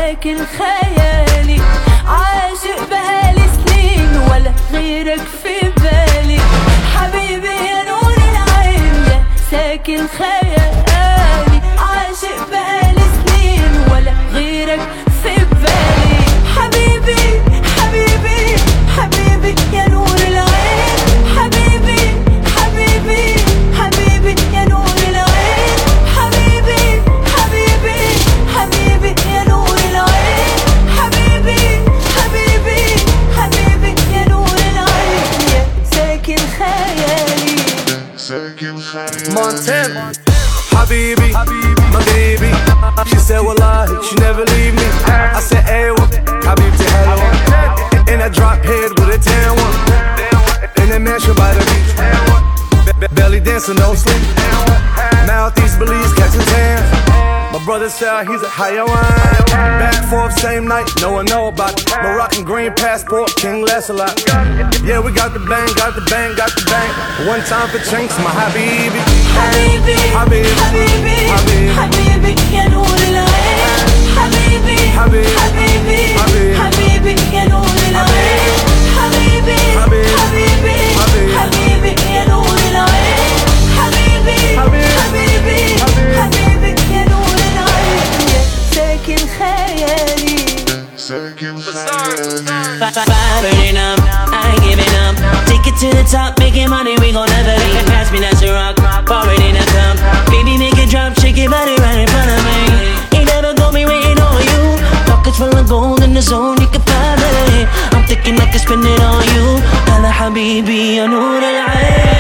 ساكن خيالي، عاشق بقالي سنين ولا غيرك في بالي. حبيبي يا نور العين يا ساكن خيالي، عاشق بقالي سنين ولا غيرك في بالي. حبيبي حبيبي حبيبي يا نور العين، حبيبي حبيبي حبيبي يا نور العين، حبيبي حبيبي حبيبي يا نور العين، حبيبي حبيبي حبيبي يا نور العين يا ساكن خيالي. Montana, Habibi, my baby. She said, wallahi, she never leave me. I said, hey, Habibti, hello. In a drop head with a tan one. In a mansion by the beach. Belly dancing, no sleep. Mouth-east Belize, catching tan. My brother said he's a Hayawan. Back forth, same night, no one know about it. Moroccan green passport, King Lancelot. Yeah, we got the bang, got the bang, got the bang. One time for chinks, my Habibi. حبيبي Habibi, حبيبي Habibi, حبيبي يا نور العين، حبيبي Habibi, حبيبي Habibi, حبيبي يا نور العين، حبيبي Habibi, حبيبي Habibi, حبيبي يا نور العين، حبيبي Habibi, حبيبي Habibi. حبيبي يا نور العين يا ساكن خيالي. Firing up, I ain't giving up. Take it to the top, making money, we gon' never leave. Pass me that rock, pour it in a cup. Baby, make it drop, shake your body right in front of me. Ain't never gon' be waiting on you. Pockets full of gold in the zone, you can find it. I'm thinking I can spend it on you. Hala habibi, ya noor al-ain.